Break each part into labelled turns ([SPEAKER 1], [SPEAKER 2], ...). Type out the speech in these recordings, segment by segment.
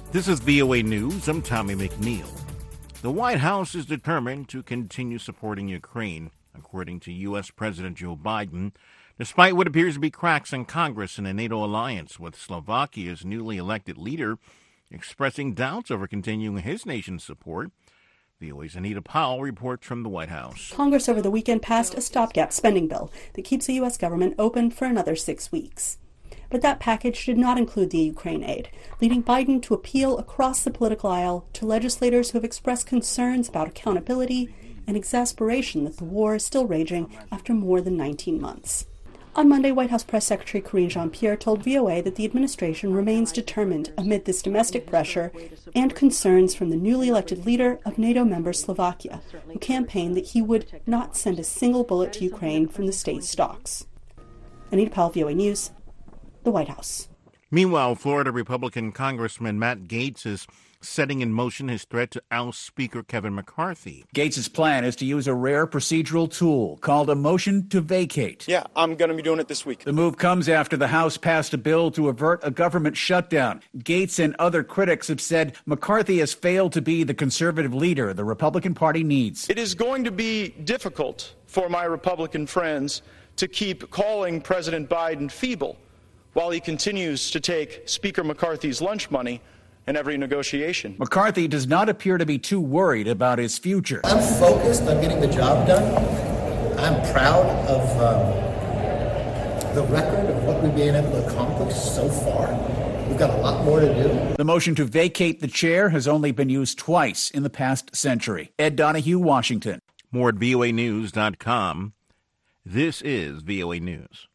[SPEAKER 1] This is VOA News. I'm Tommy McNeil. The White House is determined to continue supporting Ukraine, according to U.S. President Joe Biden, despite what appears to be cracks in Congress and the NATO alliance, with Slovakia's newly elected leader expressing doubts over continuing his nation's support. VOA's Anita Powell reports from the White House.
[SPEAKER 2] Congress over the weekend passed a stopgap spending bill that keeps the U.S. government open for another 6 weeks. But that package did not include the Ukraine aid, leading Biden to appeal across the political aisle to legislators who have expressed concerns about accountability and exasperation that the war is still raging after more than 19 months. On Monday, White House Press Secretary Karine Jean-Pierre told VOA that the administration remains determined amid this domestic pressure and concerns from the newly elected leader of NATO member Slovakia, who campaigned that he would not send a single bullet to Ukraine from the state's stocks. Anita Powell, VOA News, the White House.
[SPEAKER 1] Meanwhile, Florida Republican Congressman Matt Gaetz is setting in motion his threat to oust Speaker Kevin McCarthy.
[SPEAKER 3] Gaetz's plan is to use a rare procedural tool called a motion to vacate.
[SPEAKER 4] Yeah, I'm going to be doing it this week.
[SPEAKER 3] The move comes after the House passed a bill to avert a government shutdown. Gaetz and other critics have said McCarthy has failed to be the conservative leader the Republican Party needs.
[SPEAKER 4] It is going to be difficult for my Republican friends to keep calling President Biden feeble while he continues to take Speaker McCarthy's lunch money in every negotiation.
[SPEAKER 3] McCarthy does not appear to be too worried about his future.
[SPEAKER 5] I'm focused on getting the job done. I'm proud of the record of what we've been able to accomplish so far. We've got a lot more to do.
[SPEAKER 3] The motion to vacate the chair has only been used twice in the past century. Ed Donahue, Washington.
[SPEAKER 1] More at voanews.com. This is VOA News.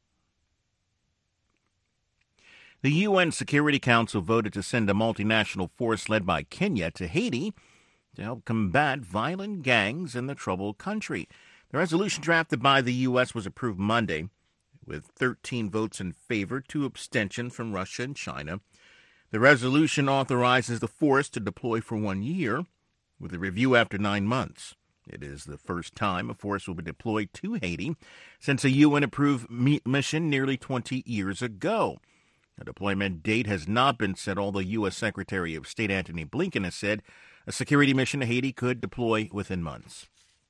[SPEAKER 1] The UN Security Council voted to send a multinational force led by Kenya to Haiti to help combat violent gangs in the troubled country. The resolution drafted by the U.S. was approved Monday, with 13 votes in favor, 2 abstentions from Russia and China. The resolution authorizes the force to deploy for 1 year, with a review after 9 months. It is the first time a force will be deployed to Haiti since a UN-approved mission nearly 20 years ago. A deployment date has not been set, although U.S. Secretary of State Antony Blinken has said a security mission to Haiti could deploy within months.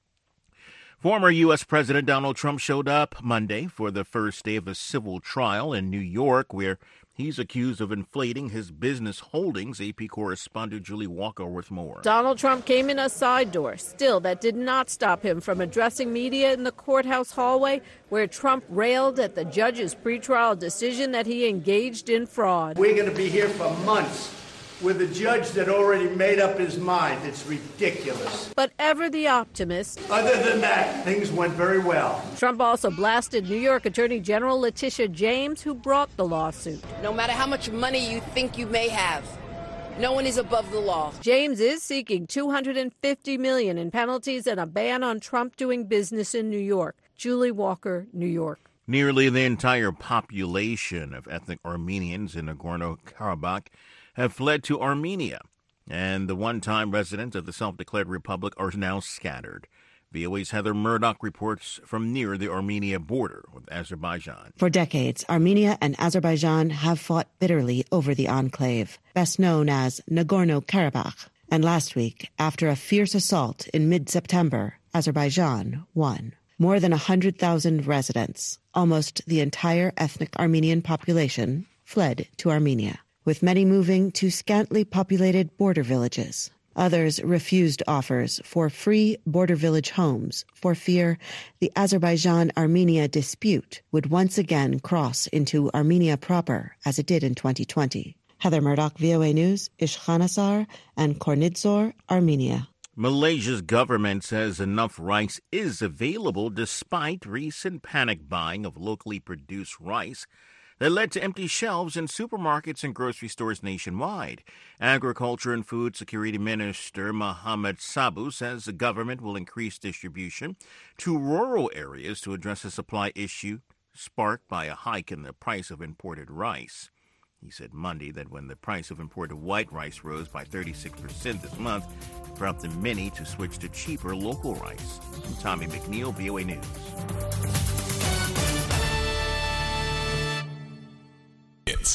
[SPEAKER 1] Former U.S. President Donald Trump showed up Monday for the first day of a civil trial in New York, where he's accused of inflating his business holdings. AP correspondent Julie Walker with more.
[SPEAKER 6] Donald Trump came in a side door. Still, that did not stop him from addressing media in the courthouse hallway, where Trump railed at the judge's pretrial decision that he engaged in fraud.
[SPEAKER 7] We're going to be here for months with a judge that already made up his mind. It's ridiculous.
[SPEAKER 6] But ever the optimist.
[SPEAKER 7] Other than that, things went very well.
[SPEAKER 6] Trump also blasted New York Attorney General Letitia James, who brought the lawsuit.
[SPEAKER 8] No matter how much money you think you may have, no one is above the law.
[SPEAKER 6] James is seeking $250 million in penalties and a ban on Trump doing business in New York. Julie Walker, New York.
[SPEAKER 1] Nearly the entire population of ethnic Armenians in Nagorno-Karabakh have fled to Armenia, and the one-time residents of the self-declared republic are now scattered. VOA's Heather Murdoch reports from near the Armenia border with Azerbaijan.
[SPEAKER 9] For decades, Armenia and Azerbaijan have fought bitterly over the enclave, best known as Nagorno-Karabakh. And last week, after a fierce assault in mid-September, Azerbaijan won. More than 100,000 residents, almost the entire ethnic Armenian population, fled to Armenia, with many moving to scantily populated border villages. Others refused offers for free border village homes for fear the Azerbaijan-Armenia dispute would once again cross into Armenia proper, as it did in 2020. Heather Murdoch, VOA News, Ishkhanasar and Kornidzor, Armenia.
[SPEAKER 1] Malaysia's government says enough rice is available despite recent panic buying of locally produced rice that led to empty shelves in supermarkets and grocery stores nationwide. Agriculture and Food Security Minister Mohammed Sabu says the government will increase distribution to rural areas to address a supply issue sparked by a hike in the price of imported rice. He said Monday that when the price of imported white rice rose by 36% this month, it prompted many to switch to cheaper local rice. I'm Tommy McNeil, VOA News.